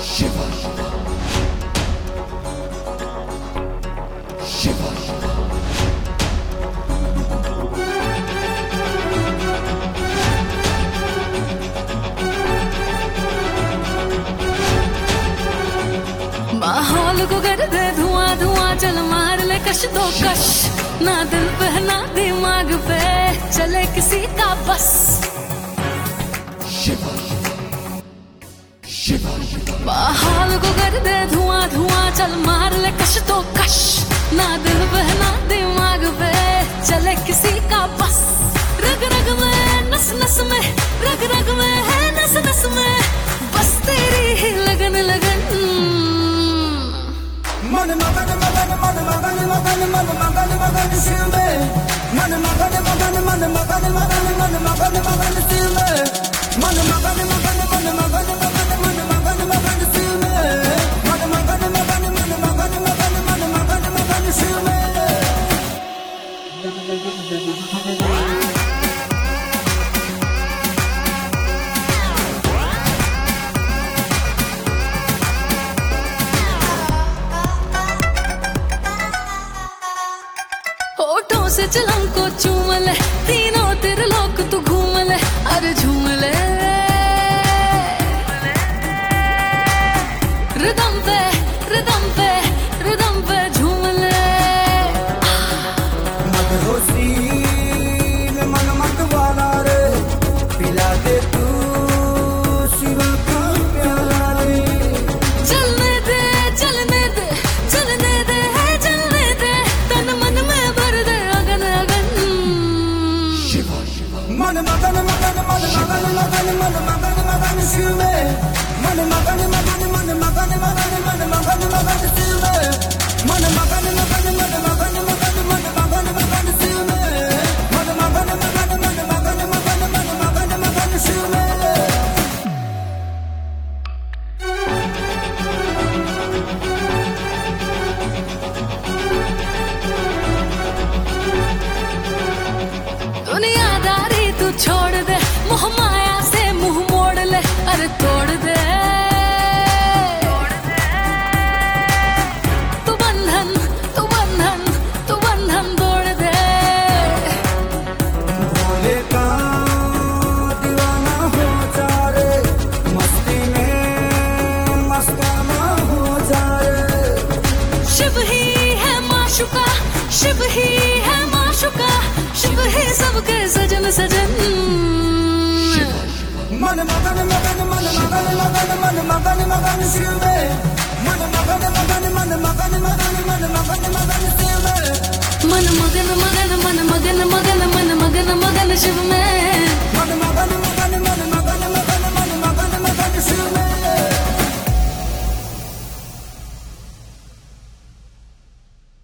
Shiva, Shiva. माहौल को कर दे धुआं धुआं, चल मार ले कश दो कश, ना दिल पे ना दिमाग पे चले किसी का बस। Shiva, Shiva. माहौल को कर दे धुआं धुआं, चल मार ले कश दो कश, ना दिल पे ना दिमाग पे चले किसी का बस। रग रग में नस नस में, रग रग में है नस नस में, बस तेरी ही लगन लगन। मन मगन मगन मन मगन मगन मन मगन मगन शिव में, मन मगन मगन मन मगन मगन मन मगन मगन शिव में, मन मगन मगन मन मगन मगन मन मगन मगन शिव में, मन मगन मगन मन मगन मगन मन मगन मगन शिव में। होठों से चलम को चूम ले, तीनों तेरे लोक तू घूम ले, अरे झूम ले। रिदम पे रिदम पे रिदम पे झूम ले। मदहोशी में मन मत वाला रे, पिला दे तू शिव का प्यार रे। चलने दे चलने दे चलने दे है चलने दे, तन मन में भर दे अगन अगन। Shiva, Shiva. मन मगन मगन मन मगन मगन मन मगन मगन शिव में, मन मगन मगन मन मगन मगन मन मगन मगन शिव में, मन मगन मगन मन मगन मगन मन मगन मगन शिव में, मन मगन मगन मन मगन मगन मन मगन मगन शिव में। दुनियादारी तू छोड़ दे, मोह माया से मुंह मोड़ ले, अरे तोड़ दे। तू बंधन तू बंधन तू बंधन तोड़ दे। भोले का दीवाना हो जा रे, मस्ती में मस्ताना हो जा रे। शिव ही है माशुका, शिव ही है माशुका, शिव ही सबके सजन सजन। मन मगन मगन मन मगन मगन मन मगन मगन शिव में, मन मगन मगन मन मगन मगन मन मगन मगन शिव में, मन मगन मगन मन मगन मगन मन मगन मगन शिव